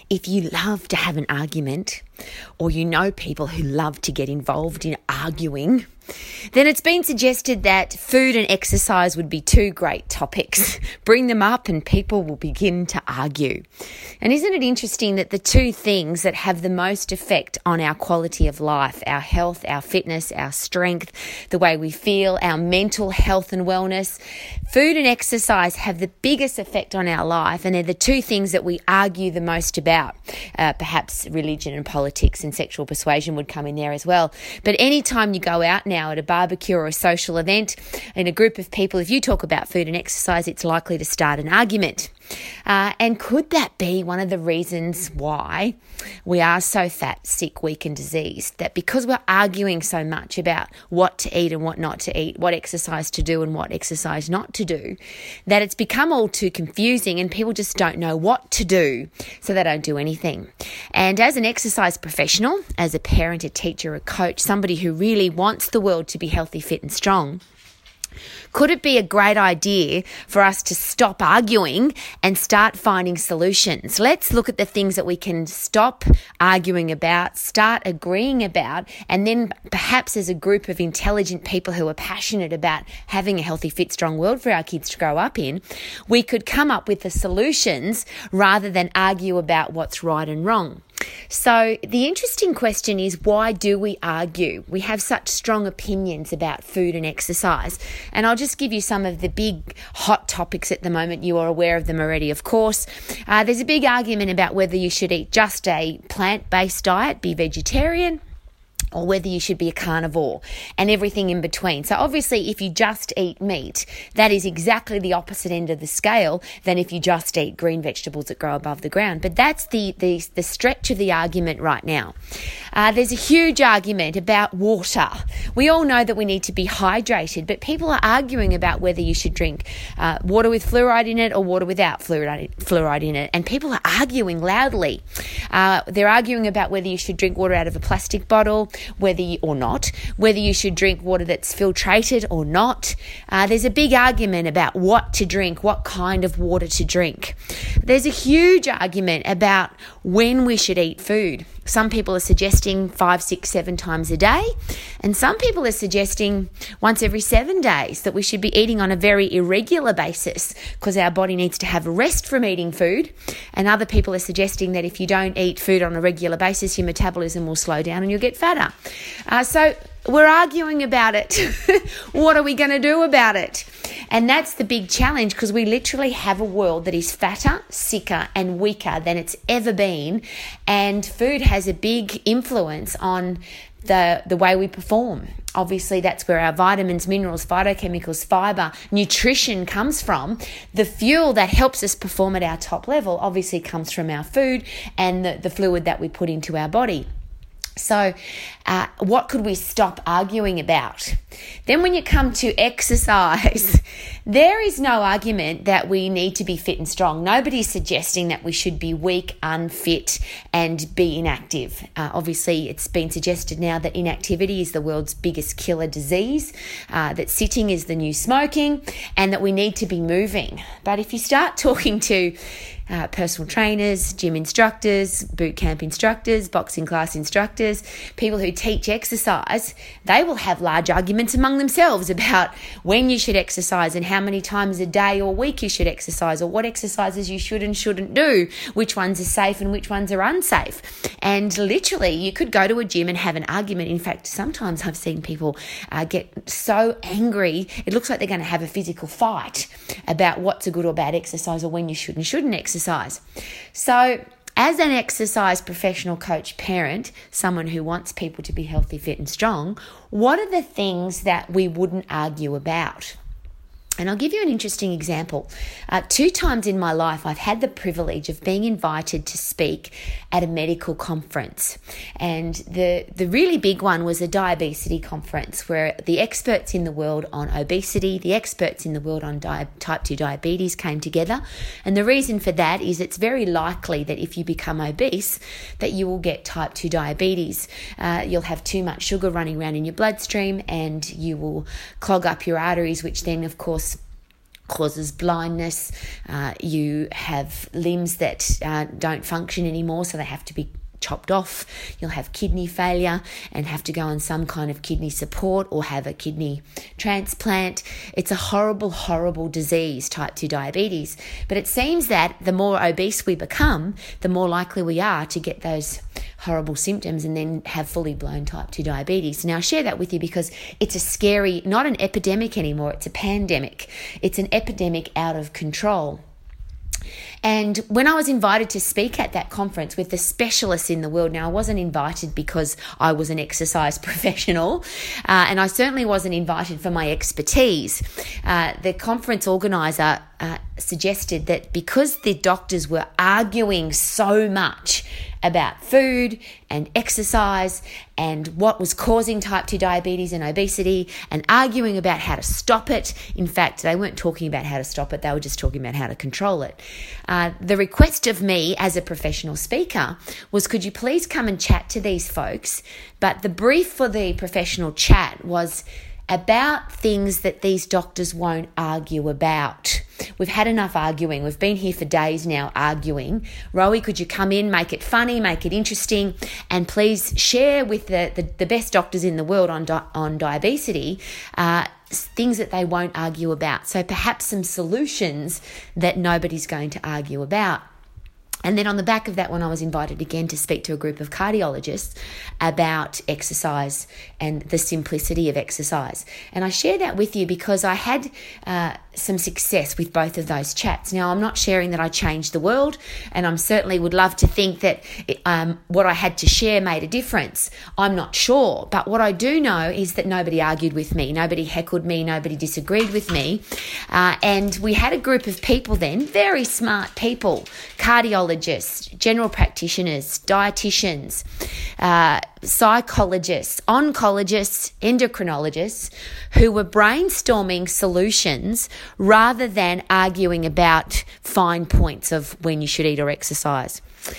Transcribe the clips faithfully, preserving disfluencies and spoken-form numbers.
If you love to have an argument, or you know people who love to get involved in arguing, then it's been suggested that food and exercise would be two great topics. Bring them up and people will begin to argue. And isn't it interesting that the two things that have the most effect on our quality of life, our health, our fitness, our strength, the way we feel, our mental health and wellness, food and exercise have the biggest effect on our life, and they're the two things that we argue the most about. Uh, perhaps religion and politics and sexual persuasion would come in there as well. But anytime you go out now at a barbecue or a social event in a group of people, if you talk about food and exercise, it's likely to start an argument. Uh, and could that be one of the reasons why we are so fat, sick, weak and diseased? That because we're arguing so much about what to eat and what not to eat, what exercise to do and what exercise not to do, that it's become all too confusing and people just don't know what to do, so they don't do anything. And as an exercise professional, as a parent, a teacher, a coach, somebody who really wants the world to be healthy, fit and strong, could it be a great idea for us to stop arguing and start finding solutions? Let's look at the things that we can stop arguing about, start agreeing about, and then perhaps as a group of intelligent people who are passionate about having a healthy, fit, strong world for our kids to grow up in, we could come up with the solutions rather than argue about what's right and wrong. So the interesting question is, why do we argue? We have such strong opinions about food and exercise. And I'll just give you some of the big hot topics at the moment. You are aware of them already, of course. Uh, there's a big argument about whether you should eat just a plant-based diet, be vegetarian, or whether you should be a carnivore, and everything in between. So obviously, if you just eat meat, that is exactly the opposite end of the scale than if you just eat green vegetables that grow above the ground. But that's the the, the stretch of the argument right now. Uh, there's a huge argument about water. We all know that we need to be hydrated, but people are arguing about whether you should drink uh, water with fluoride in it or water without fluoride, fluoride in it. And people are arguing loudly. Uh, they're arguing about whether you should drink water out of a plastic bottle, whether you, or not, whether you should drink water that's filtrated or not. Uh, there's a big argument about what to drink, what kind of water to drink. There's a huge argument about when we should eat food. Some people are suggesting five, six, seven times a day, and some people are suggesting once every seven days that we should be eating on a very irregular basis because our body needs to have a rest from eating food. And other people are suggesting that if you don't eat food on a regular basis, your metabolism will slow down and you'll get fatter. Uh, so we're arguing about it. What are we going to do about it? And that's the big challenge, because we literally have a world that is fatter, sicker and weaker than it's ever been. And food has a big influence on the, the way we perform. Obviously, that's where our vitamins, minerals, phytochemicals, fibre, nutrition comes from. The fuel that helps us perform at our top level obviously comes from our food and the, the fluid that we put into our body. So uh, what could we stop arguing about? Then when you come to exercise, there is no argument that we need to be fit and strong. Nobody's suggesting that we should be weak, unfit and be inactive. Uh, obviously, it's been suggested now that inactivity is the world's biggest killer disease, uh, that sitting is the new smoking, and that we need to be moving. But if you start talking to Uh, personal trainers, gym instructors, boot camp instructors, boxing class instructors, people who teach exercise, they will have large arguments among themselves about when you should exercise and how many times a day or week you should exercise, or what exercises you should and shouldn't do, which ones are safe and which ones are unsafe. And literally, you could go to a gym and have an argument. In fact, sometimes I've seen people uh, get so angry, it looks like they're going to have a physical fight about what's a good or bad exercise or when you should and shouldn't exercise. Exercise. So as an exercise professional, coach, parent, someone who wants people to be healthy, fit and strong, what are the things that we wouldn't argue about? And I'll give you an interesting example. Uh, two times in my life, I've had the privilege of being invited to speak at a medical conference. And the, the really big one was a diabesity conference, where the experts in the world on obesity, the experts in the world on di- type two diabetes came together. And the reason for that is it's very likely that if you become obese, that you will get type two diabetes. Uh, you'll have too much sugar running around in your bloodstream and you will clog up your arteries, which then, of course, causes blindness. Uh, you have limbs that uh, don't function anymore, so they have to be chopped off. You'll have kidney failure and have to go on some kind of kidney support or have a kidney transplant. It's a horrible, horrible disease, type two diabetes. But it seems that the more obese we become, the more likely we are to get those horrible symptoms and then have fully blown type two diabetes. Now, I share that with you because it's a scary, not an epidemic anymore, it's a pandemic. It's an epidemic out of control. And when I was invited to speak at that conference with the specialists in the world, now I wasn't invited because I was an exercise professional, uh, and I certainly wasn't invited for my expertise. Uh, the conference organizer uh, suggested that because the doctors were arguing so much about food and exercise and what was causing type two diabetes and obesity and arguing about how to stop it. In fact, they weren't talking about how to stop it, they were just talking about how to control it. Uh, the request of me as a professional speaker was, could you please come and chat to these folks? But the brief for the professional chat was about things that these doctors won't argue about. We've had enough arguing. We've been here for days now arguing. Rowie, could you come in, make it funny, make it interesting, and please share with the, the, the best doctors in the world on, di- on diabetes uh, things that they won't argue about. So perhaps some solutions that nobody's going to argue about. And then on the back of that one, I was invited again to speak to a group of cardiologists about exercise and the simplicity of exercise. And I share that with you because I had uh, some success with both of those chats. Now, I'm not sharing that I changed the world, and I certainly would love to think that um, what I had to share made a difference. I'm not sure, but what I do know is that nobody argued with me, nobody heckled me, nobody disagreed with me. Uh, and we had a group of people then, very smart people, cardiologists, general practitioners, dietitians, uh, psychologists, oncologists, endocrinologists, who were brainstorming solutions rather than arguing about fine points of when you should eat or exercise.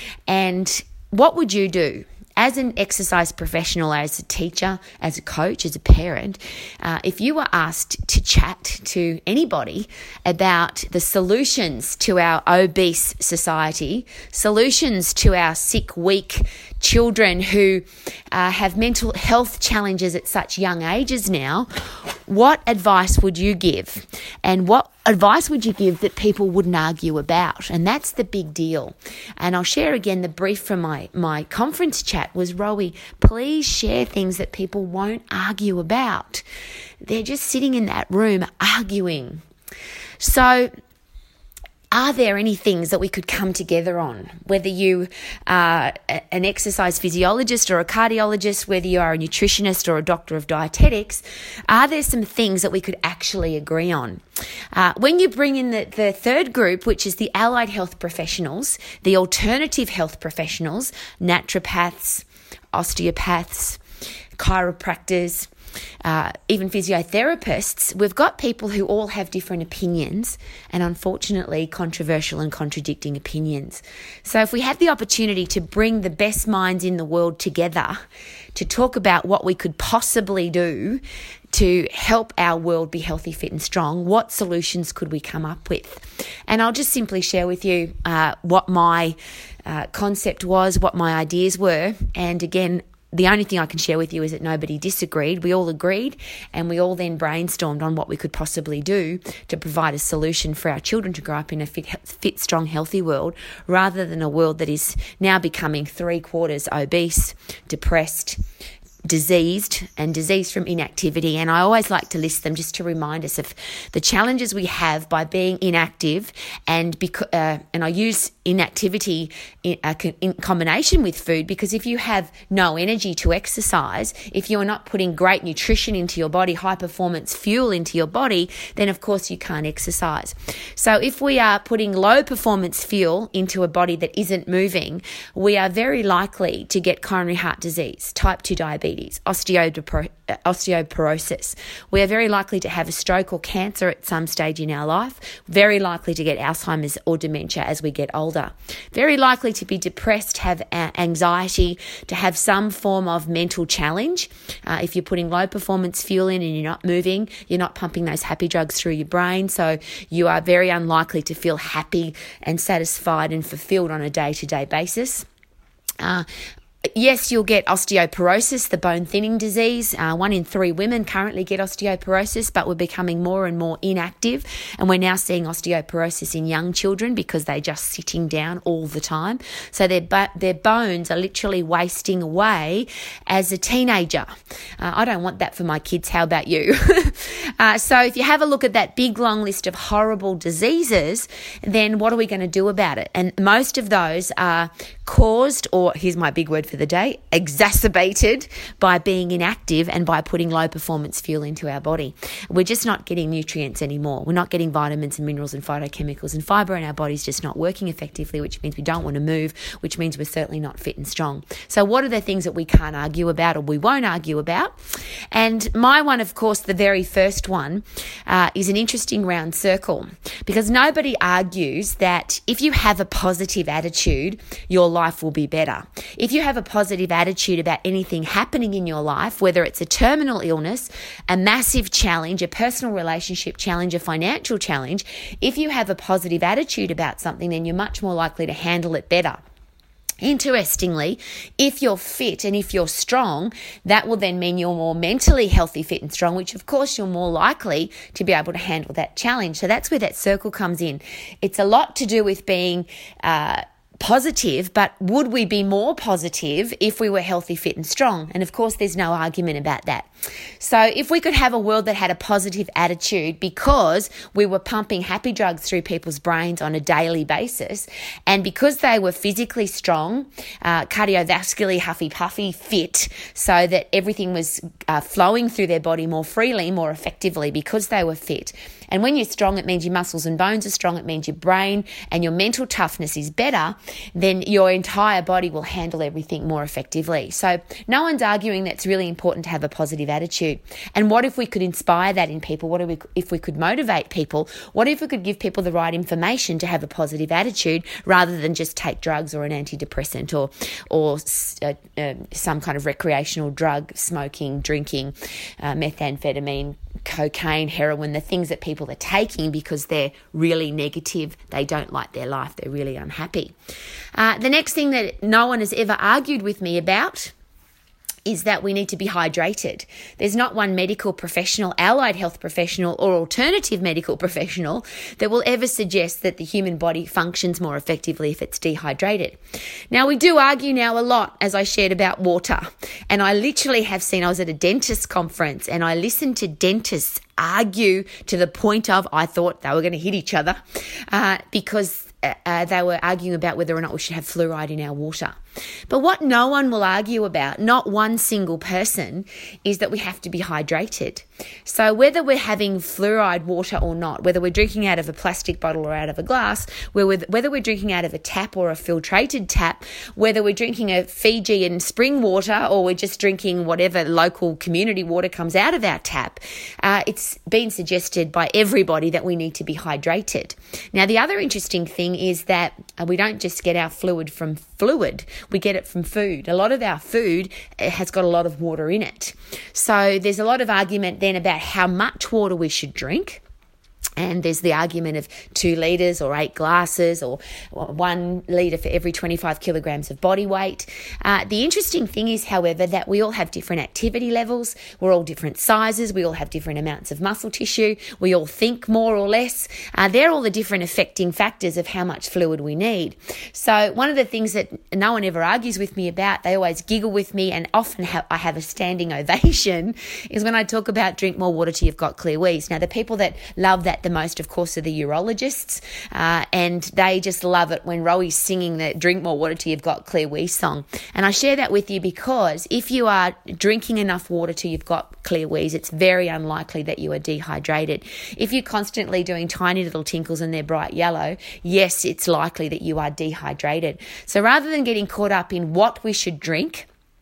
And what would you do? As an exercise professional, as a teacher, as a coach, as a parent, uh, if you were asked to chat to anybody about the solutions to our obese society, solutions to our sick, weak children who uh, have mental health challenges at such young ages now, what advice would you give? And what advice would you give that people wouldn't argue about? And that's the big deal. And I'll share again the brief from my, my conference chat was, Rowie, please share things that people won't argue about. They're just sitting in that room arguing. So are there any things that we could come together on? Whether you are an exercise physiologist or a cardiologist, whether you are a nutritionist or a doctor of dietetics, are there some things that we could actually agree on? Uh, when you bring in the, the third group, which is the allied health professionals, the alternative health professionals, naturopaths, osteopaths, chiropractors, Uh, even physiotherapists, we've got people who all have different opinions and unfortunately controversial and contradicting opinions. So if we have the opportunity to bring the best minds in the world together to talk about what we could possibly do to help our world be healthy, fit and strong, what solutions could we come up with? And I'll just simply share with you uh, what my uh, concept was, what my ideas were, and again, the only thing I can share with you is that nobody disagreed. We all agreed, and we all then brainstormed on what we could possibly do to provide a solution for our children to grow up in a fit, fit, strong, healthy world, rather than a world that is now becoming three quarters obese, depressed, diseased, and diseased from inactivity. And I always like to list them just to remind us of the challenges we have by being inactive, and because uh, and I use inactivity in, uh, in combination with food, because if you have no energy to exercise, if you're not putting great nutrition into your body, high performance fuel into your body, then of course you can't exercise. So if we are putting low performance fuel into a body that isn't moving, we are very likely to get coronary heart disease, type two diabetes, diabetes, osteopor- osteoporosis. We are very likely to have a stroke or cancer at some stage in our life, very likely to get Alzheimer's or dementia as we get older, very likely to be depressed, have anxiety, to have some form of mental challenge. Uh, if you're putting low performance fuel in and you're not moving, you're not pumping those happy drugs through your brain, so you are very unlikely to feel happy and satisfied and fulfilled on a day-to-day basis. Uh, Yes, you'll get osteoporosis, the bone thinning disease. Uh, one in three women currently get osteoporosis, but we're becoming more and more inactive. And we're now seeing osteoporosis in young children because they're just sitting down all the time. So their, bo- their bones are literally wasting away as a teenager. Uh, I don't want that for my kids. How about you? uh, so if you have a look at that big long list of horrible diseases, then what are we going to do about it? And most of those are caused, or here's my big word for the day, exacerbated by being inactive and by putting low performance fuel into our body. We're just not getting nutrients anymore. We're not getting vitamins and minerals and phytochemicals and fibre, and our body's just not working effectively, which means we don't want to move, which means we're certainly not fit and strong. So what are the things that we can't argue about or we won't argue about? And my one, of course, the very first one, uh, is an interesting round circle, because nobody argues that if you have a positive attitude, your life will be better. If you have a positive attitude about anything happening in your life, whether it's a terminal illness, a massive challenge, a personal relationship challenge, a financial challenge, if you have a positive attitude about something, then you're much more likely to handle it better. Interestingly, if you're fit and if you're strong, that will then mean you're more mentally healthy, fit and strong, which of course you're more likely to be able to handle that challenge. So that's where that circle comes in. It's a lot to do with being uh, positive, but would we be more positive if we were healthy, fit and strong? And of course, there's no argument about that. So if we could have a world that had a positive attitude because we were pumping happy drugs through people's brains on a daily basis, and because they were physically strong, uh, cardiovascularly huffy-puffy, fit, so that everything was uh, flowing through their body more freely, more effectively because they were fit. And when you're strong, it means your muscles and bones are strong. It means your brain and your mental toughness is better. Then your entire body will handle everything more effectively. So no one's arguing that it's really important to have a positive attitude. And what if we could inspire that in people? What if we, if we could motivate people? What if we could give people the right information to have a positive attitude rather than just take drugs or an antidepressant or or uh, uh, some kind of recreational drug, smoking, drinking, uh, methamphetamine, cocaine, heroin, the things that people are taking because they're really negative, they don't like their life, they're really unhappy. Uh, the next thing that no one has ever argued with me about is that we need to be hydrated. There's not one medical professional, allied health professional, or alternative medical professional that will ever suggest that the human body functions more effectively if it's dehydrated. Now, we do argue now a lot, as I shared, about water. And I literally have seen, I was at a dentist conference and I listened to dentists argue to the point of, I thought they were going to hit each other uh, because Uh, they were arguing about whether or not we should have fluoride in our water. But what no one will argue about, not one single person, is that we have to be hydrated. So whether we're having fluoride water or not, whether we're drinking out of a plastic bottle or out of a glass, whether we're drinking out of a tap or a filtrated tap, whether we're drinking a Fijian spring water or we're just drinking whatever local community water comes out of our tap, uh, it's been suggested by everybody that we need to be hydrated. Now, the other interesting thing is that we don't just get our fluid from fluid, we get it from food. A lot of our food has got a lot of water in it. So there's a lot of argument then about how much water we should drink. And there's the argument of two litres or eight glasses or one litre for every twenty-five kilograms of body weight. Uh, the interesting thing is, however, that we all have different activity levels. We're all different sizes. We all have different amounts of muscle tissue. We all think more or less. Uh, they're all the different affecting factors of how much fluid we need. So one of the things that no one ever argues with me about, they always giggle with me, and often have, I have a standing ovation, is when I talk about drink more water till you've got clear wheeze. Now, the people that love that the most, of course, are the urologists, uh, and they just love it when Roey's singing the drink more water till you've got clear wheeze song. And I share that with you because if you are drinking enough water till you've got clear wheeze, it's very unlikely that you are dehydrated. If you're constantly doing tiny little tinkles and they're bright yellow, yes, it's likely that you are dehydrated. So rather than getting caught up in what we should drink,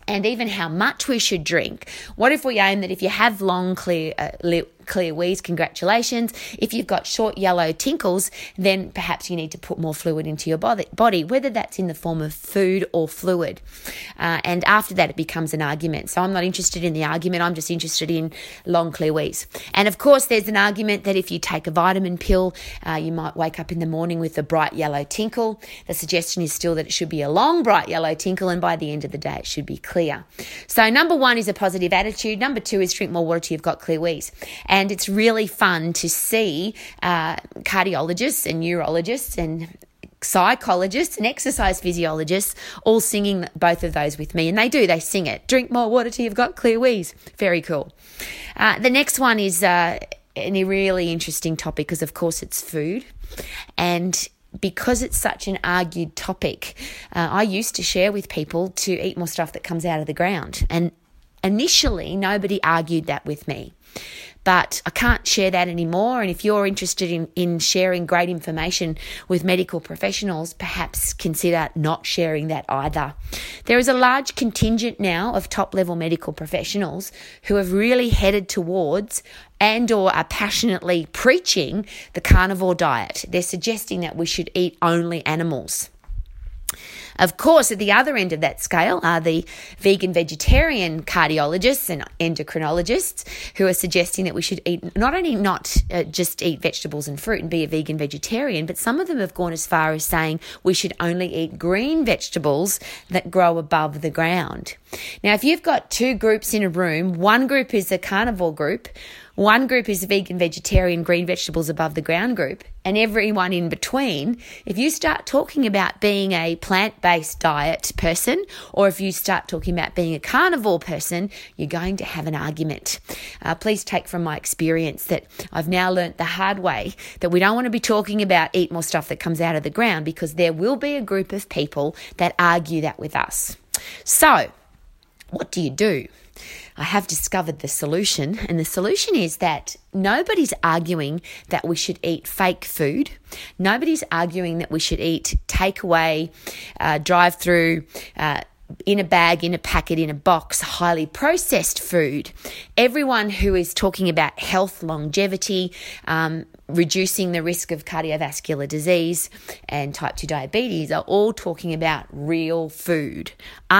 and even how much we should drink. What if we aim that if you have long, clear, uh, li- clear wheeze, congratulations. If you've got short yellow tinkles, then perhaps you need to put more fluid into your body, body whether that's in the form of food or fluid. Uh, and after that, it becomes an argument. So I'm not interested in the argument. I'm just interested in long, clear wheeze. And of course, there's an argument that if you take a vitamin pill, uh, you might wake up in the morning with a bright yellow tinkle. The suggestion is still that it should be a long, bright yellow tinkle, and by the end of the day, it should be clear. So number one is a positive attitude. Number two is drink more water till you've got clear wheeze. And it's really fun to see uh, cardiologists and neurologists and psychologists and exercise physiologists all singing both of those with me. And they do, they sing it. Drink more water till you've got clear wheeze. Very cool. Uh, the next one is uh, a really interesting topic because, of course, it's food. And because it's such an argued topic, uh, I used to share with people to eat more stuff that comes out of the ground. And initially, nobody argued that with me. But I can't share that anymore. And if you're interested in, in sharing great information with medical professionals, perhaps consider not sharing that either. There is a large contingent now of top-level medical professionals who have really headed towards and or are passionately preaching the carnivore diet. They're suggesting that we should eat only animals. Of course, at the other end of that scale are the vegan vegetarian cardiologists and endocrinologists who are suggesting that we should eat not only not uh, just eat vegetables and fruit and be a vegan vegetarian, but some of them have gone as far as saying we should only eat green vegetables that grow above the ground. Now, if you've got two groups in a room, one group is a carnivore group, one group is a vegan, vegetarian, green vegetables above the ground group, and everyone in between, if you start talking about being a plant-based diet person, or if you start talking about being a carnivore person, you're going to have an argument. Uh, please take from my experience that I've now learnt the hard way that we don't want to be talking about eat more stuff that comes out of the ground, because there will be a group of people that argue that with us. So, what do you do? I have discovered the solution, and the solution is that nobody's arguing that we should eat fake food. Nobody's arguing that we should eat takeaway, uh, drive-through, uh, in a bag, in a packet, in a box, highly processed food. Everyone who is talking about health, longevity, um, reducing the risk of cardiovascular disease and type two diabetes are all talking about real food,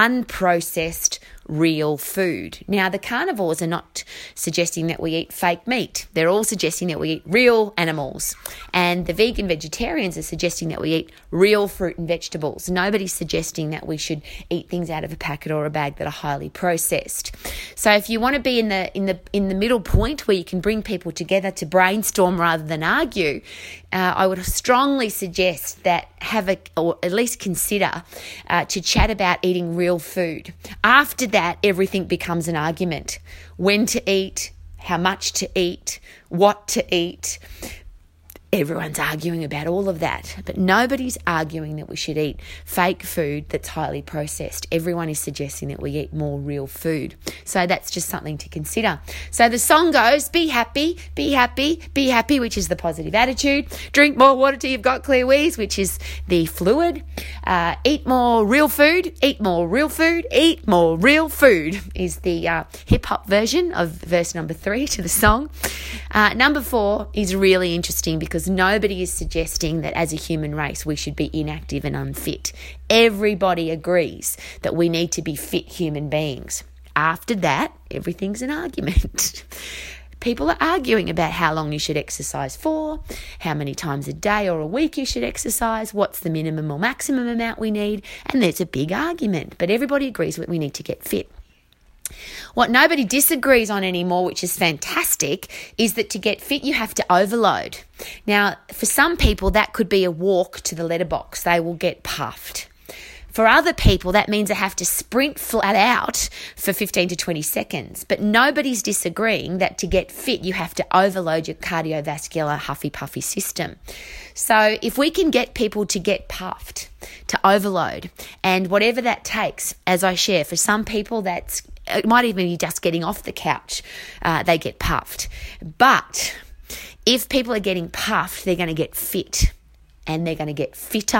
unprocessed real food. Now, the carnivores are not suggesting that we eat fake meat. They're all suggesting that we eat real animals. And the vegan vegetarians are suggesting that we eat real fruit and vegetables. Nobody's suggesting that we should eat things out of a packet or a bag that are highly processed. So if you want to be in the in the in the middle point where you can bring people together to brainstorm rather than argue, uh, I would strongly suggest that have a, or at least consider uh, to chat about eating real food. After that, everything becomes an argument. When to eat, how much to eat, what to eat. Everyone's arguing about all of that, but nobody's arguing that we should eat fake food that's highly processed. Everyone is suggesting that we eat more real food. So that's just something to consider. So the song goes, be happy, be happy, be happy, which is the positive attitude. Drink more water till you've got clear wheeze, which is the fluid. Uh, eat more real food, eat more real food, eat more real food is the uh, hip-hop version of verse number three to the song. Uh, number four is really interesting because Because nobody is suggesting that as a human race we should be inactive and unfit. Everybody agrees that we need to be fit human beings. After that, everything's an argument. People are arguing about how long you should exercise for, how many times a day or a week you should exercise, what's the minimum or maximum amount we need, and there's a big argument. But everybody agrees that we need to get fit. What nobody disagrees on anymore, which is fantastic, is that to get fit you have to overload. Now, for some people that could be a walk to the letterbox. They will get puffed. For other people that means they have to sprint flat out for fifteen to twenty seconds. But nobody's disagreeing that to get fit you have to overload your cardiovascular huffy-puffy system. So if we can get people to get puffed, to overload, and whatever that takes, as I share, for some people that's it might even be just getting off the couch, uh, they get puffed. But if people are getting puffed, they're going to get fit. And they're going to get fitter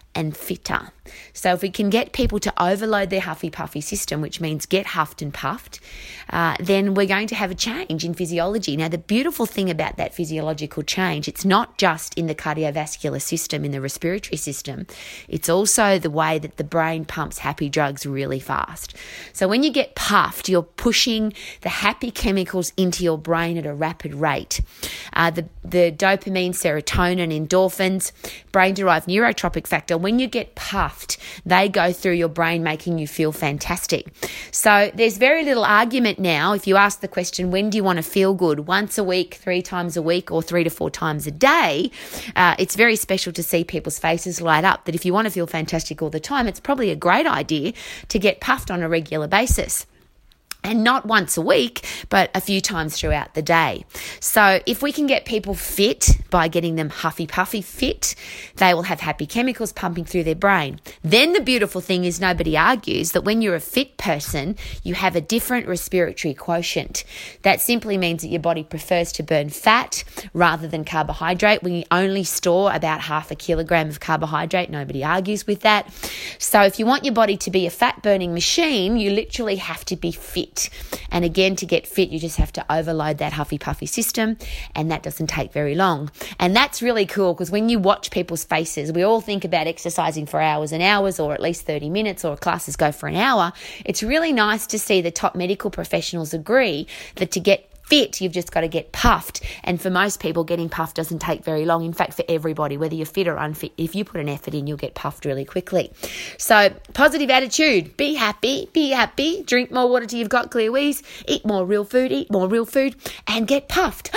and fitter. So if we can get people to overload their huffy puffy system, which means get huffed and puffed, uh, then we're going to have a change in physiology. Now, the beautiful thing about that physiological change, it's not just in the cardiovascular system, in the respiratory system, it's also the way that the brain pumps happy drugs really fast. So when you get puffed, you're pushing the happy chemicals into your brain at a rapid rate. Uh, the, the dopamine, serotonin, endorphins, brain-derived neurotropic factor, when you get puffed, they go through your brain, making you feel fantastic. So there's very little argument now. If you ask the question, when do you want to feel good? Once a week, three times a week, or three to four times a day, uh, it's very special to see people's faces light up that if you want to feel fantastic all the time, it's probably a great idea to get puffed on a regular basis. And not once a week, but a few times throughout the day. So if we can get people fit by getting them huffy puffy fit, they will have happy chemicals pumping through their brain. Then the beautiful thing is nobody argues that when you're a fit person, you have a different respiratory quotient. That simply means that your body prefers to burn fat rather than carbohydrate. We only store about half a kilogram of carbohydrate. Nobody argues with that. So if you want your body to be a fat burning machine, you literally have to be fit. And again, to get fit, you just have to overload that huffy puffy system, and that doesn't take very long. And that's really cool because when you watch people's faces, we all think about exercising for hours and hours, or at least thirty minutes, or classes go for an hour. It's really nice to see the top medical professionals agree that to get fit, you've just got to get puffed. And for most people, getting puffed doesn't take very long. In fact, for everybody, whether you're fit or unfit, if you put an effort in, you'll get puffed really quickly. So positive attitude, be happy, be happy, drink more water till you've got clear wheeze, eat more real food, eat more real food, and get puffed.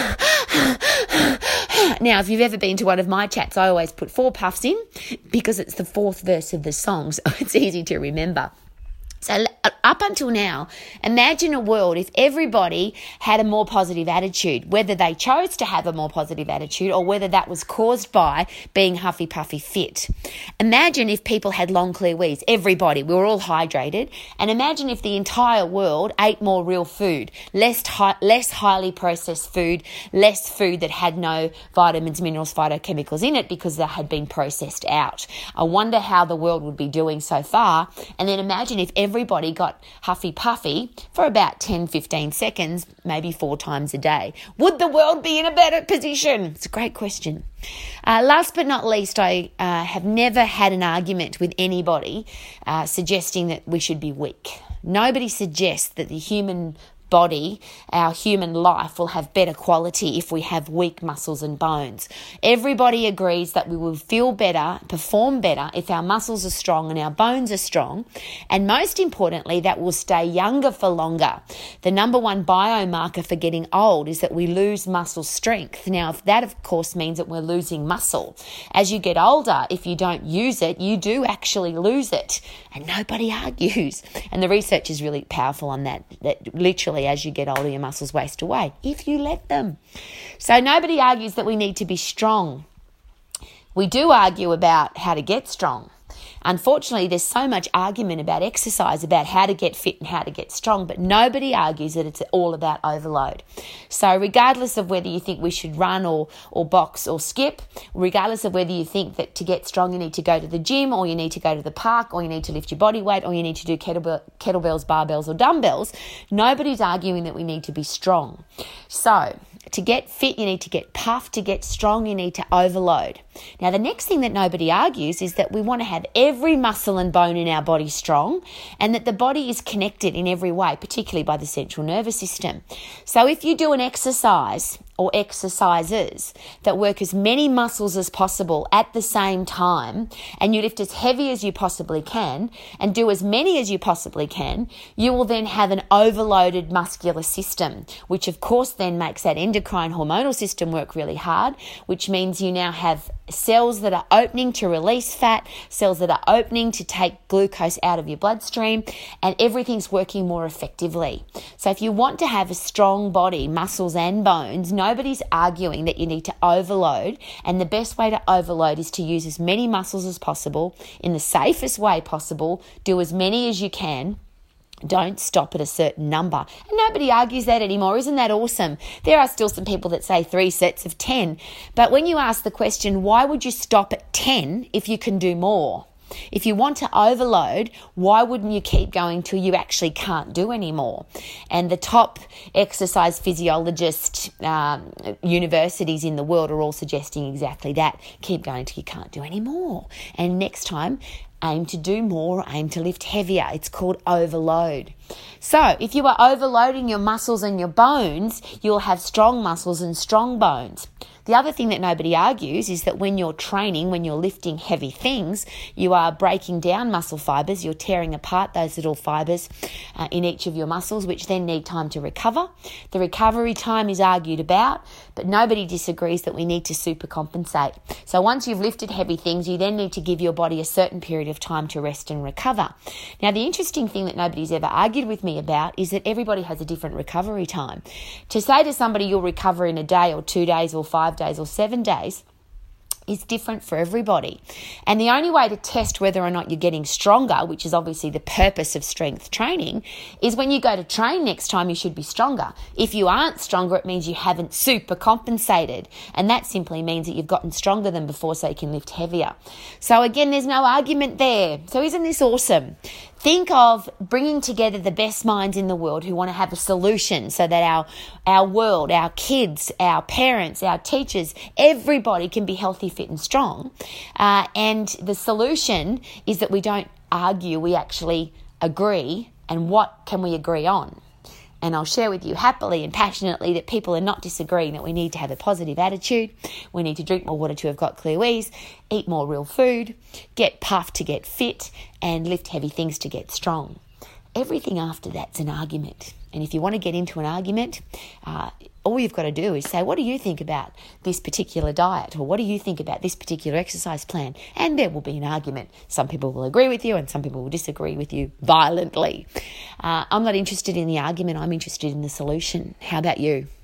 Now, if you've ever been to one of my chats, I always put four puffs in because it's the fourth verse of the song, so it's easy to remember. So up until now, imagine a world if everybody had a more positive attitude, whether they chose to have a more positive attitude or whether that was caused by being huffy puffy fit. Imagine if people had long clear wheeze, everybody, we were all hydrated, and imagine if the entire world ate more real food, less high, less highly processed food, less food that had no vitamins, minerals, phytochemicals in it because they had been processed out. I wonder how the world would be doing so far. And then imagine if every Everybody got huffy puffy for about ten, fifteen seconds, maybe four times a day. Would the world be in a better position? It's a great question. Uh, last but not least, I uh, have never had an argument with anybody uh, suggesting that we should be weak. Nobody suggests that the human body, our human life, will have better quality if we have weak muscles and bones. Everybody agrees that we will feel better, perform better if our muscles are strong and our bones are strong. And most importantly, that we'll stay younger for longer. The number one biomarker for getting old is that we lose muscle strength. Now, if that, of course, means that we're losing muscle. As you get older, if you don't use it, you do actually lose it. And nobody argues. And the research is really powerful on that, that literally as you get older, your muscles waste away, if you let them. So nobody argues that we need to be strong. We do argue about how to get strong. Unfortunately, there's so much argument about exercise, about how to get fit and how to get strong, but nobody argues that it's all about overload. So regardless of whether you think we should run or, or box or skip, regardless of whether you think that to get strong you need to go to the gym or you need to go to the park or you need to lift your body weight or you need to do kettlebell, kettlebells, barbells or dumbbells, nobody's arguing that we need to be strong. So to get fit, you need to get puffed. To get strong, you need to overload. Now, the next thing that nobody argues is that we want to have every muscle and bone in our body strong and that the body is connected in every way, particularly by the central nervous system. So if you do an exercise or exercises that work as many muscles as possible at the same time, and you lift as heavy as you possibly can and do as many as you possibly can, you will then have an overloaded muscular system, which of course then makes that endocrine hormonal system work really hard, which means you now have cells that are opening to release fat, cells that are opening to take glucose out of your bloodstream, and everything's working more effectively. So if you want to have a strong body, muscles and bones, nobody's arguing that you need to overload, and the best way to overload is to use as many muscles as possible in the safest way possible, do as many as you can, Don't stop at a certain number. And nobody argues that anymore. Isn't that awesome? There are still some people that say three sets of ten. But when you ask the question, why would you stop at ten if you can do more? If you want to overload, why wouldn't you keep going till you actually can't do anymore? And the top exercise physiologist um, universities in the world are all suggesting exactly that. Keep going till you can't do anymore. And next time, aim to do more, aim to lift heavier. It's called overload. So if you are overloading your muscles and your bones, you'll have strong muscles and strong bones. The other thing that nobody argues is that when you're training, when you're lifting heavy things, you are breaking down muscle fibers. You're tearing apart those little fibers uh, in each of your muscles, which then need time to recover. The recovery time is argued about, but nobody disagrees that we need to supercompensate. So once you've lifted heavy things, you then need to give your body a certain period of time to rest and recover. Now, the interesting thing that nobody's ever argued with me about is that everybody has a different recovery time. To say to somebody you'll recover in a day or two days or five days or seven days is different for everybody. And the only way to test whether or not you're getting stronger, which is obviously the purpose of strength training, is when you go to train next time, you should be stronger. If you aren't stronger, it means you haven't super compensated. And that simply means that you've gotten stronger than before so you can lift heavier. So again, there's no argument there. So isn't this awesome? Think of bringing together the best minds in the world who want to have a solution so that our our world, our kids, our parents, our teachers, everybody can be healthy, fit and strong. Uh, and the solution is that we don't argue, we actually agree. And what can we agree on? And I'll share with you happily and passionately that people are not disagreeing that we need to have a positive attitude. We need to drink more water to have got clear wheeze, eat more real food, get puffed to get fit, and lift heavy things to get strong. Everything after that's an argument. And if you want to get into an argument, uh, all you've got to do is say, what do you think about this particular diet? Or what do you think about this particular exercise plan? And there will be an argument. Some people will agree with you and some people will disagree with you violently. Uh, I'm not interested in the argument. I'm interested in the solution. How about you?